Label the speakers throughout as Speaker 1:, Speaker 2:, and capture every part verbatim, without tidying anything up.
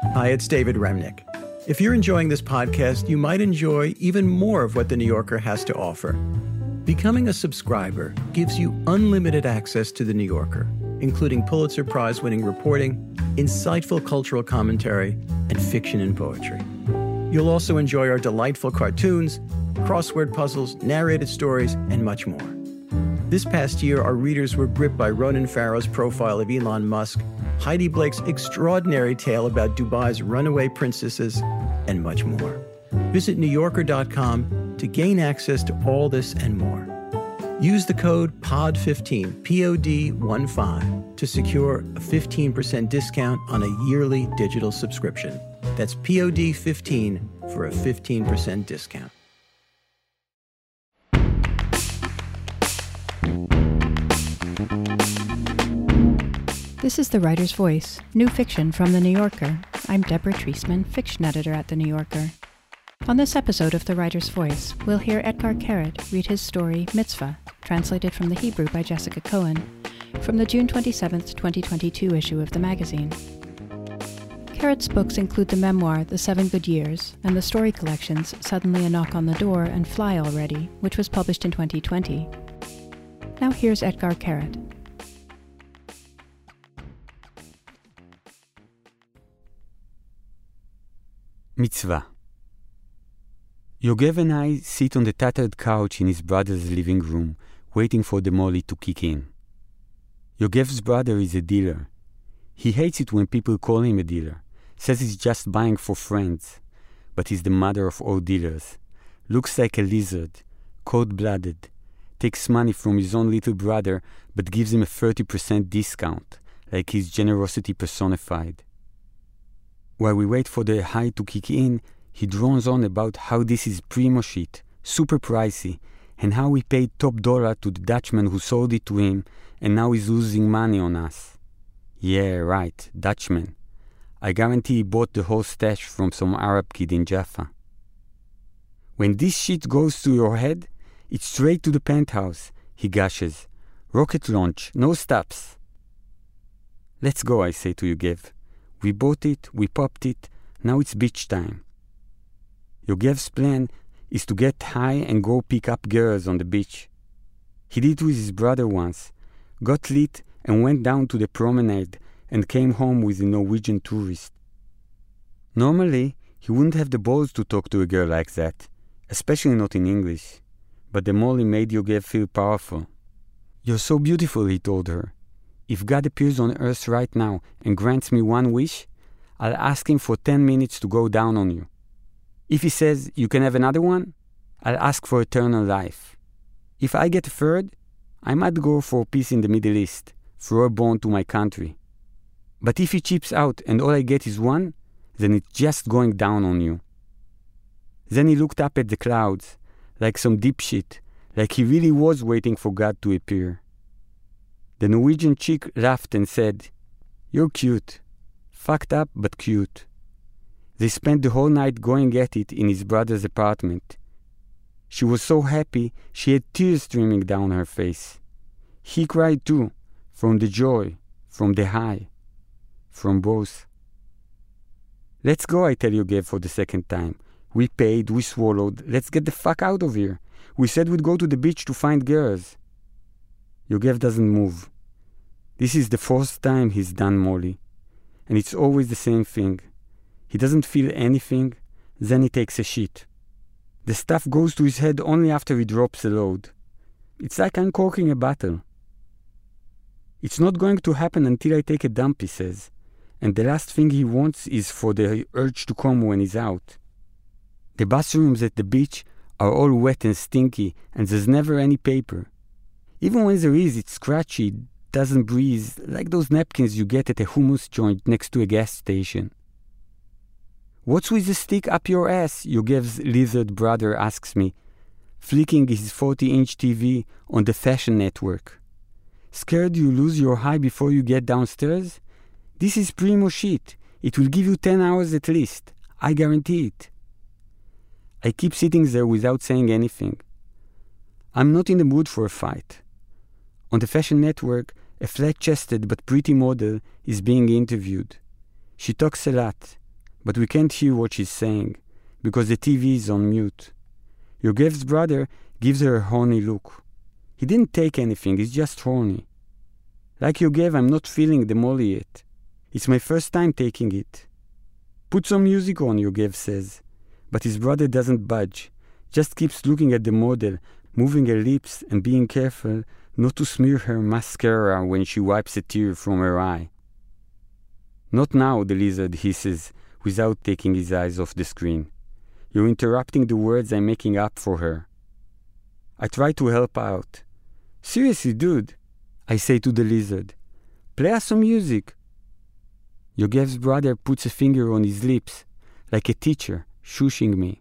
Speaker 1: Hi, it's David Remnick. If you're enjoying this podcast, you might enjoy even more of what The New Yorker has to offer. Becoming a subscriber gives you unlimited access to The New Yorker, including Pulitzer Prize-winning reporting, insightful cultural commentary, and fiction and poetry. You'll also enjoy our delightful cartoons, crossword puzzles, narrated stories, and much more. This past year, our readers were gripped by Ronan Farrow's profile of Elon Musk, Heidi Blake's extraordinary tale about Dubai's runaway princesses, and much more. Visit New Yorker dot com to gain access to all this and more. Use the code P O D fifteen, P O D fifteen, to secure a fifteen percent discount on a yearly digital subscription. That's P O D fifteen for a fifteen percent discount.
Speaker 2: This is The Writer's Voice, new fiction from The New Yorker. I'm Deborah Treisman, fiction editor at The New Yorker. On this episode of The Writer's Voice, we'll hear Etgar Keret read his story Mitzvah, translated from the Hebrew by Jessica Cohen, from the June twenty-seventh, twenty twenty-two issue of the magazine. Keret's books include the memoir The Seven Good Years and the story collections Suddenly a Knock on the Door and Fly Already, which was published in twenty twenty. Now here's Etgar Keret.
Speaker 3: Mitzvah. Yogev and I sit on the tattered couch in his brother's living room, waiting for the molly to kick in. Yogev's brother is a dealer. He hates it when people call him a dealer, says he's just buying for friends, but he's the mother of all dealers. Looks like a lizard, cold-blooded, takes money from his own little brother, but gives him a thirty percent discount, like he's generosity personified. While we wait for the high to kick in, he drones on about how this is primo shit, super pricey, and how we paid top dollar to the Dutchman who sold it to him, and now he's losing money on us. Yeah, right, Dutchman. I guarantee he bought the whole stash from some Arab kid in Jaffa. When this shit goes to your head, it's straight to the penthouse, he gushes. Rocket launch, no stops. Let's go, I say to Yogev. We bought it, we popped it, now it's beach time. Yogev's plan is to get high and go pick up girls on the beach. He did it with his brother once, got lit and went down to the promenade and came home with a Norwegian tourist. Normally, he wouldn't have the balls to talk to a girl like that, especially not in English. But the molly made Yogev feel powerful. You're so beautiful, he told her. If God appears on earth right now and grants me one wish, I'll ask him for ten minutes to go down on you. If he says, you can have another one, I'll ask for eternal life. If I get a third, I might go for peace in the Middle East, throw a bone to my country. But if he chips out and all I get is one, then it's just going down on you. Then he looked up at the clouds, like some dipshit, like he really was waiting for God to appear. The Norwegian chick laughed and said, You're cute. Fucked up, but cute. They spent the whole night going at it in his brother's apartment. She was so happy, she had tears streaming down her face. He cried too, from the joy, from the high, from both. Let's go, I tell Yogev for the second time. We paid, we swallowed, let's get the fuck out of here. We said we'd go to the beach to find girls. Yogev doesn't move. This is the fourth time he's done molly, and it's always the same thing. He doesn't feel anything, then he takes a shit. The stuff goes to his head only after he drops a load. It's like uncorking a bottle. It's not going to happen until I take a dump, he says, and the last thing he wants is for the urge to come when he's out. The bathrooms at the beach are all wet and stinky, and there's never any paper. Even when there is, it's scratchy, doesn't breathe, like those napkins you get at a hummus joint next to a gas station. What's with the stick up your ass? Yogev's lizard brother asks me, flicking his forty-inch T V on the Fashion Network. Scared you lose your high before you get downstairs? This is primo shit. It will give you ten hours at least. I guarantee it. I keep sitting there without saying anything. I'm not in the mood for a fight. On the Fashion Network, a flat-chested but pretty model is being interviewed. She talks a lot, but we can't hear what she's saying, because the T V is on mute. Yogev's brother gives her a horny look. He didn't take anything, he's just horny. Like Yogev, I'm not feeling the molly yet. It's my first time taking it. Put some music on, Yogev says. But his brother doesn't budge, just keeps looking at the model, moving her lips and being careful not to smear her mascara when she wipes a tear from her eye. Not now, the lizard hisses, without taking his eyes off the screen. You're interrupting the words I'm making up for her. I try to help out. Seriously, dude, I say to the lizard. Play us some music. Yogev's brother puts a finger on his lips, like a teacher, shushing me.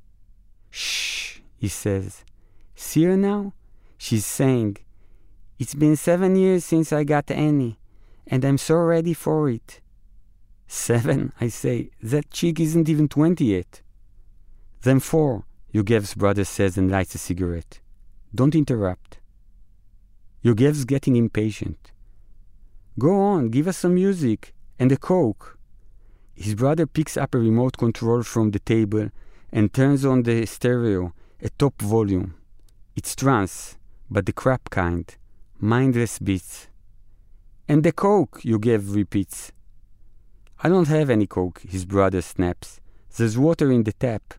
Speaker 3: Shh, he says. See her now? She's saying, it's been seven years since I got Annie, and I'm so ready for it. Seven, I say. That chick isn't even twenty yet. Then four, Yogev's brother says and lights a cigarette. Don't interrupt. Yogev's getting impatient. Go on, give us some music, and a Coke. His brother picks up a remote control from the table and turns on the stereo at top volume. It's trance, but the crap kind. Mindless beats. And the Coke, Yogev repeats. I don't have any Coke, his brother snaps. There's water in the tap.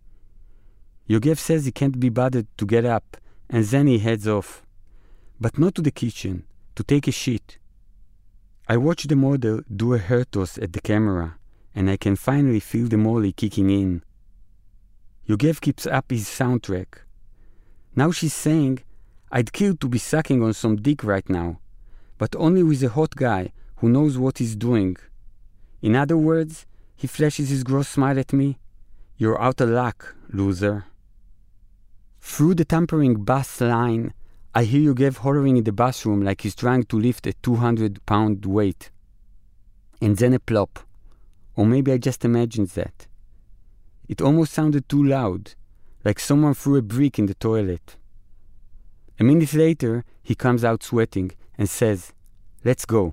Speaker 3: Yogev says he can't be bothered to get up, and then he heads off. But not to the kitchen, to take a shit. I watch the model do a hair toss at the camera, and I can finally feel the molly kicking in. Yogev keeps up his soundtrack. Now she's saying, I'd kill to be sucking on some dick right now, but only with a hot guy who knows what he's doing. In other words, he flashes his gross smile at me. You're out of luck, loser. Through the tampering bass line, I hear Yogev hollering in the bathroom like he's trying to lift a two hundred pound weight. And then a plop. Or maybe I just imagined that. It almost sounded too loud, like someone threw a brick in the toilet. A minute later, he comes out sweating and says, let's go.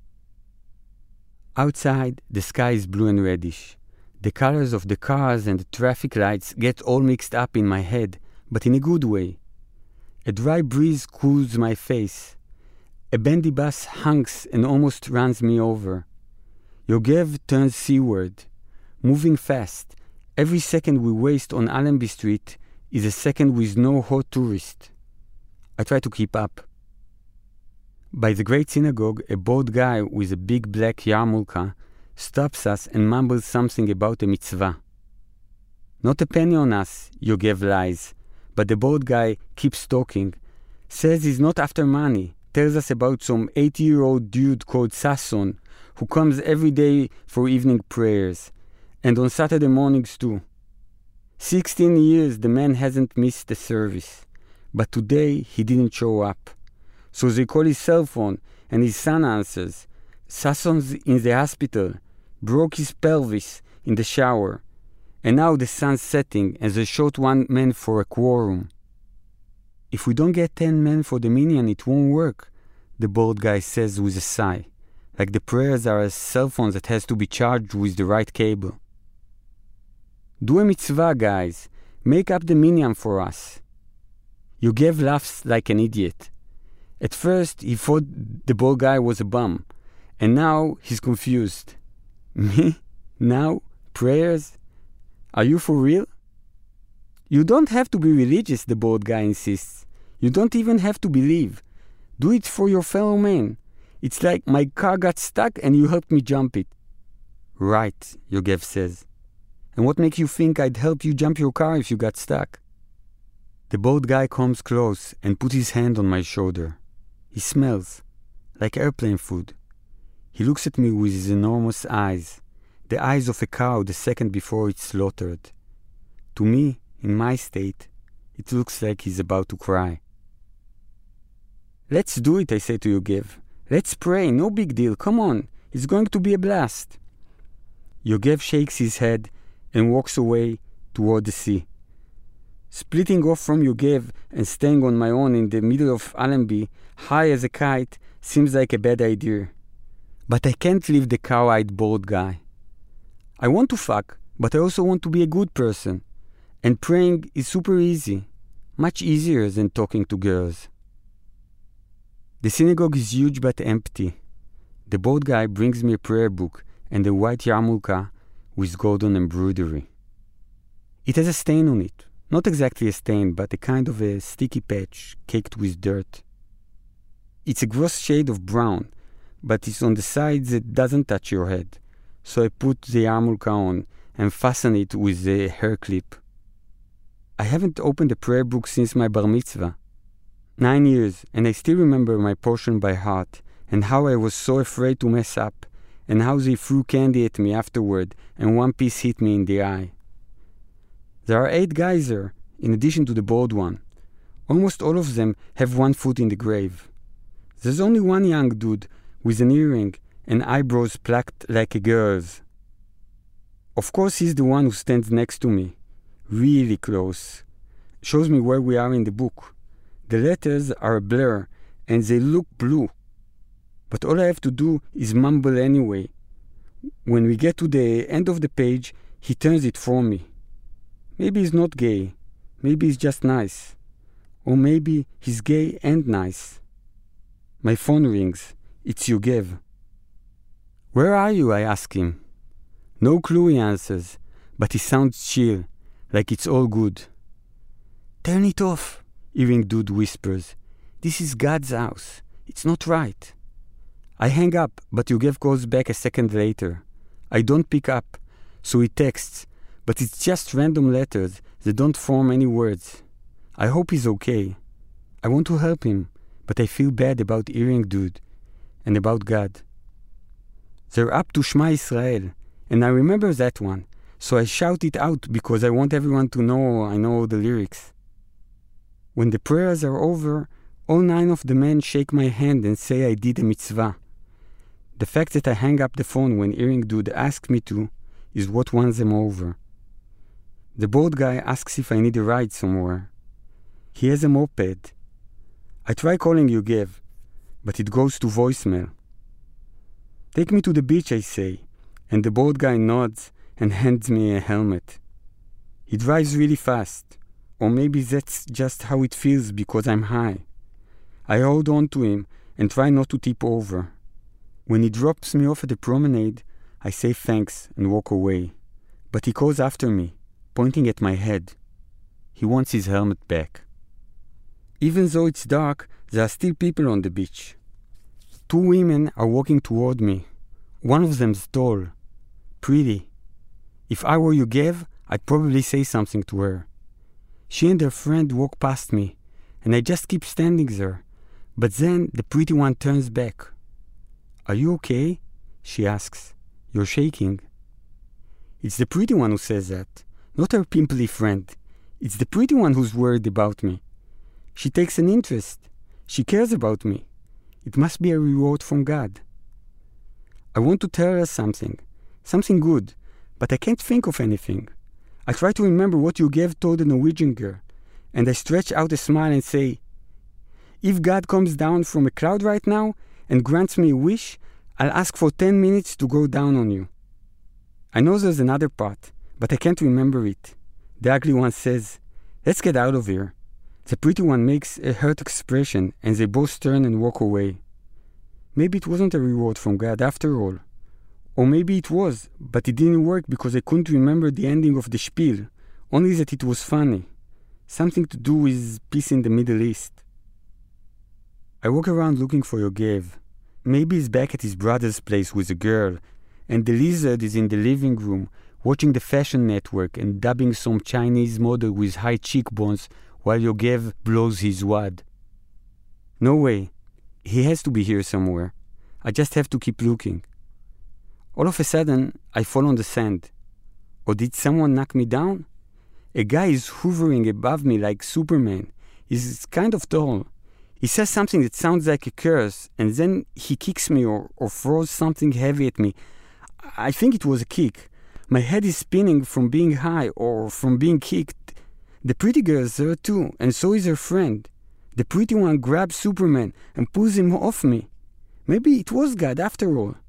Speaker 3: Outside, the sky is blue and reddish. The colors of the cars and the traffic lights get all mixed up in my head, but in a good way. A dry breeze cools my face. A bendy bus honks and almost runs me over. Yogev turns seaward, moving fast. Every second we waste on Allenby Street is a second with no hot tourist. I try to keep up. By the great synagogue, a bald guy with a big black yarmulke stops us and mumbles something about a mitzvah. Not a penny on us, Yogev lies, but the bald guy keeps talking, says he's not after money, tells us about some eighty-year-old dude called Sasson who comes every day for evening prayers, and on Saturday mornings too. Sixteen years the man hasn't missed a service, but today he didn't show up. So they call his cell phone, and his son answers. Sasson's in the hospital, broke his pelvis in the shower, and now the sun's setting and they short one man for a quorum. If we don't get ten men for the minyan, it won't work, the bald guy says with a sigh, like the prayers are a cell phone that has to be charged with the right cable. Do a mitzvah, guys. Make up the minyan for us. Yogev laughs like an idiot. At first, he thought the bald guy was a bum, and now he's confused. Me? Now? Prayers? Are you for real? You don't have to be religious, the bald guy insists. You don't even have to believe. Do it for your fellow man. It's like my car got stuck and you helped me jump it. Right, Yogev says. And what makes you think I'd help you jump your car if you got stuck? The bald guy comes close and puts his hand on my shoulder. He smells like airplane food. He looks at me with his enormous eyes, the eyes of a cow the second before it's slaughtered. To me, in my state, it looks like he's about to cry. Let's do it, I say to Yogev. Let's pray, no big deal, come on, it's going to be a blast. Yogev shakes his head and walks away toward the sea. Splitting off from Yogev and staying on my own in the middle of Allenby, high as a kite, seems like a bad idea. But I can't leave the cow-eyed bald guy. I want to fuck, but I also want to be a good person. And praying is super easy, much easier than talking to girls. The synagogue is huge but empty. The bald guy brings me a prayer book and a white yarmulke with golden embroidery. It has a stain on it. Not exactly a stain, but a kind of a sticky patch caked with dirt. It's a gross shade of brown, but it's on the sides that doesn't touch your head. So I put the yarmulke on and fasten it with a hair clip. I haven't opened a prayer book since my bar mitzvah. Nine years, and I still remember my portion by heart, and how I was so afraid to mess up, and how they threw candy at me afterward, and one piece hit me in the eye. There are eight guys there, in addition to the bald one. Almost all of them have one foot in the grave. There's only one young dude with an earring and eyebrows plucked like a girl's. Of course he's the one who stands next to me, really close. Shows me where we are in the book. The letters are a blur, and they look blue. But all I have to do is mumble anyway. When we get to the end of the page, he turns it for me. Maybe he's not gay. Maybe he's just nice. Or maybe he's gay and nice. My phone rings. It's Yogev. Where are you? I ask him. No clue, he answers, but he sounds chill, like it's all good. Turn it off, earring dude whispers. This is God's house. It's not right. I hang up, but Yogev calls back a second later. I don't pick up, so he texts, but it's just random letters that don't form any words. I hope he's okay. I want to help him, but I feel bad about earring dude and about God. They're up to Shema Israel, and I remember that one, so I shout it out because I want everyone to know I know the lyrics. When the prayers are over, all nine of the men shake my hand and say I did a mitzvah. The fact that I hang up the phone when earring dude asks me to is what won them over. The bald guy asks if I need a ride somewhere. He has a moped. I try calling Yogev, but it goes to voicemail. Take me to the beach, I say, and the bald guy nods and hands me a helmet. He drives really fast, or maybe that's just how it feels because I'm high. I hold on to him and try not to tip over. When he drops me off at the promenade, I say thanks and walk away. But he calls after me, pointing at my head. He wants his helmet back. Even though it's dark, there are still people on the beach. Two women are walking toward me. One of them's tall, pretty. If I were Yogev, I'd probably say something to her. She and her friend walk past me, and I just keep standing there. But then the pretty one turns back. Are you okay? She asks. You're shaking. It's the pretty one who says that, not her pimply friend. It's the pretty one who's worried about me. She takes an interest. She cares about me. It must be a reward from God. I want to tell her something, something good, but I can't think of anything. I try to remember what Yogev told the Norwegian girl, and I stretch out a smile and say, if God comes down from a cloud right now and grants me a wish, I'll ask for ten minutes to go down on you. I know there's another part, but I can't remember it. The ugly one says, let's get out of here. The pretty one makes a hurt expression, and they both turn and walk away. Maybe it wasn't a reward from God after all. Or maybe it was, but it didn't work because I couldn't remember the ending of the spiel, only that it was funny. Something to do with peace in the Middle East. I walk around looking for Yogev. Maybe he's back at his brother's place with a girl, and the lizard is in the living room watching the Fashion Network and dubbing some Chinese model with high cheekbones while Yogev blows his wad. No way. He has to be here somewhere. I just have to keep looking. All of a sudden, I fall on the sand. Or did someone knock me down? A guy is hovering above me like Superman. He's kind of tall. He says something that sounds like a curse, and then he kicks me or, or throws something heavy at me. I think it was a kick. My head is spinning from being high or from being kicked. The pretty girl is there too, and so is her friend. The pretty one grabs Superman and pulls him off me. Maybe it was God after all.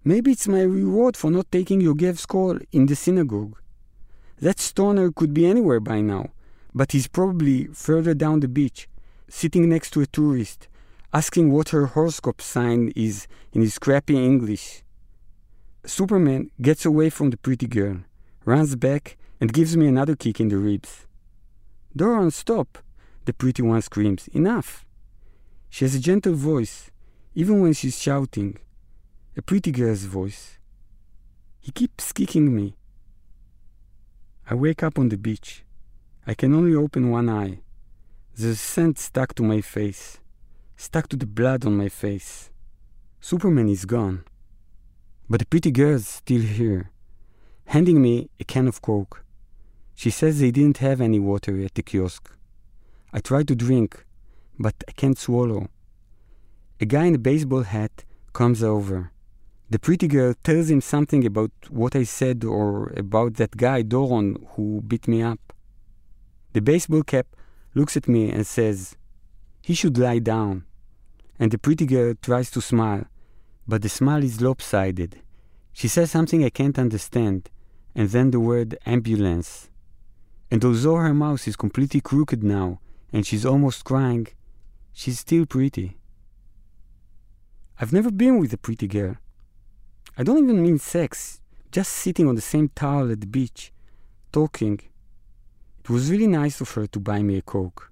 Speaker 3: Maybe it's my reward for not taking Yogev's call in the synagogue. That stoner could be anywhere by now, but he's probably further down the beach, sitting next to a tourist, asking what her horoscope sign is in his crappy English. Superman gets away from the pretty girl, runs back, and gives me another kick in the ribs. "Doron, stop!" the pretty one screams. "Enough!" She has a gentle voice, even when she's shouting. A pretty girl's voice. He keeps kicking me. I wake up on the beach. I can only open one eye. There's sand stuck to my face, stuck to the blood on my face. Superman is gone. But the pretty girl's still here, handing me a can of Coke. She says they didn't have any water at the kiosk. I try to drink, but I can't swallow. A guy in a baseball hat comes over. The pretty girl tells him something about what I said or about that guy, Doron, who beat me up. The baseball cap looks at me and says, "He should lie down." And the pretty girl tries to smile, but the smile is lopsided. She says something I can't understand, and then the word ambulance. And although her mouth is completely crooked now, and she's almost crying, she's still pretty. I've never been with a pretty girl. I don't even mean sex, just sitting on the same towel at the beach, talking. It was really nice of her to buy me a Coke.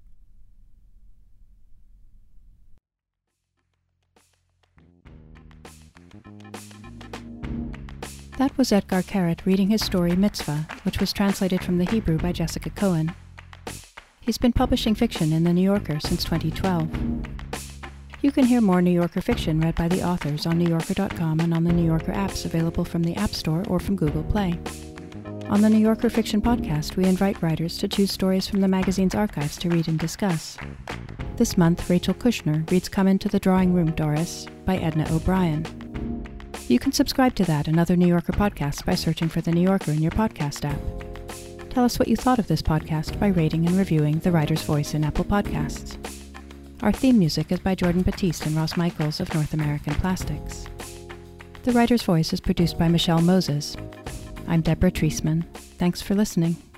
Speaker 2: That was Etgar Keret reading his story Mitzvah, which was translated from the Hebrew by Jessica Cohen. He's been publishing fiction in The New Yorker since twenty twelve. You can hear more New Yorker fiction read by the authors on New Yorker dot com and on the New Yorker apps available from the App Store or from Google Play. On the New Yorker Fiction Podcast, we invite writers to choose stories from the magazine's archives to read and discuss. This month, Rachel Kushner reads Come Into the Drawing Room, Doris, by Edna O'Brien. You can subscribe to that and other New Yorker podcasts by searching for The New Yorker in your podcast app. Tell us what you thought of this podcast by rating and reviewing The Writer's Voice in Apple Podcasts. Our theme music is by Jordan Batiste and Ross Michaels of North American Plastics. The Writer's Voice is produced by Michelle Moses. I'm Deborah Treisman. Thanks for listening.